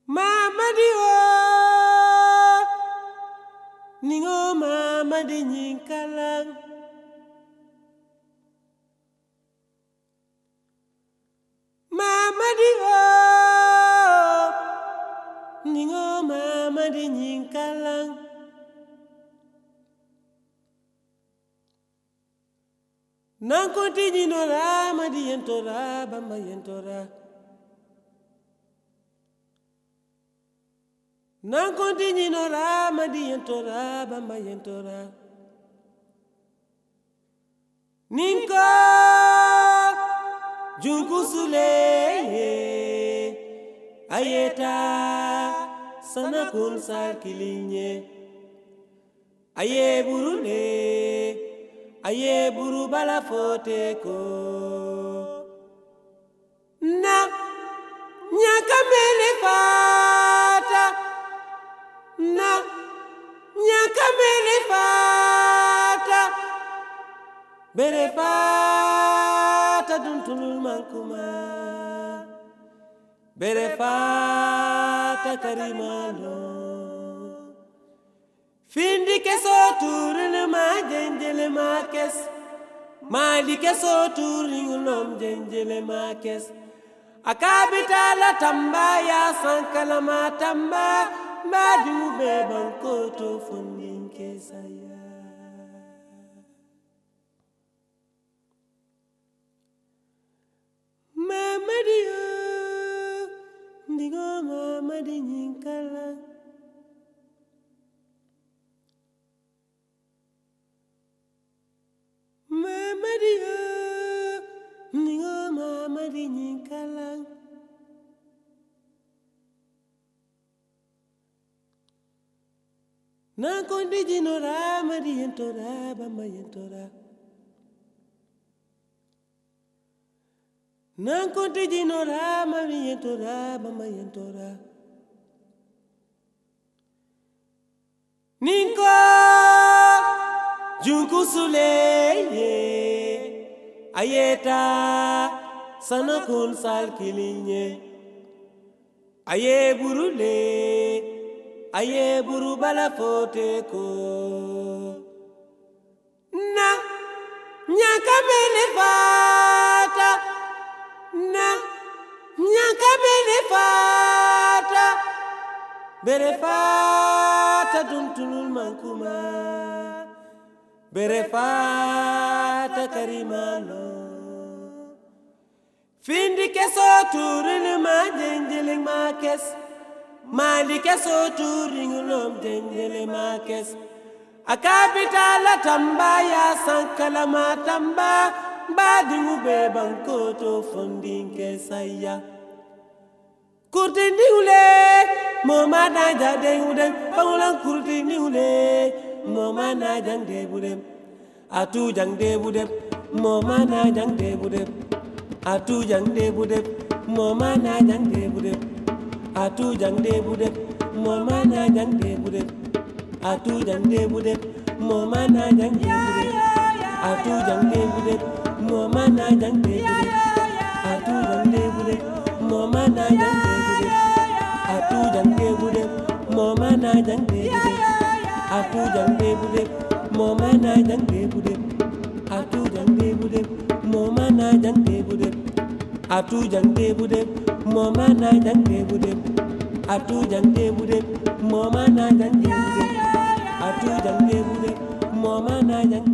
Mamadi o ningo mamadi nyinkalang Mamadi o ningo mamadi nyinkalang Nankonti nyinora madi yentora bamba yentora Nankonti nyinora madi yentora bamba yentora Ninko junkusule ayeta sanakun salkilinye aye burule aye buru bala fote ko na nyakamele fata na nyakamele fata bere fata duntunul mankuma bere fata karimano Findi keso turne ma jenjele ma kes Mali keso turingulom jenjele ma kes Akabita la tamba ya sankala ma tamba Madu be bankoto fundin kesaya Mamadi o ndigo mamadi nyinkala Mamadi o ningo mamadi nyinkalang Nankondi jinora madi yentora bamba yentora Nankondi jinora madi yentora bamba yentora Ninko junkusule ayeta sanakun salkilinye aye burule aye buru bala fote ko na nyakamele fata na nyakamele fata bere fata duntunul mankuma bere fata karimano Findi keso turine ma jenjele ma kes Mali keso turingulom jenjele ma kes Akabita la tamba ya sankala ma tamba Badingu be bankoto fundin kesaya Kurti niule Moma na jade udem Pangulang kurti niule Moma na jang de budem Atu jang de budem Moma na jang de budem Atu jang de budem Moma na jang de budem Atu jang de budem Moma na jang de budem Atu jang de budem Moma na jang de budem Atu jang de budem Moma na jang de budem Atu jang de budem Moma na jang de budem Atu jang de budem Moma na jang de budem Atu jang de budem Moma na jang de budem Atu jang de budem Moma na jang de budem Atu jang de budem Moma na jang de budem Atu jang de budem Moma na jang de budem Atu jang de budem Moma na jang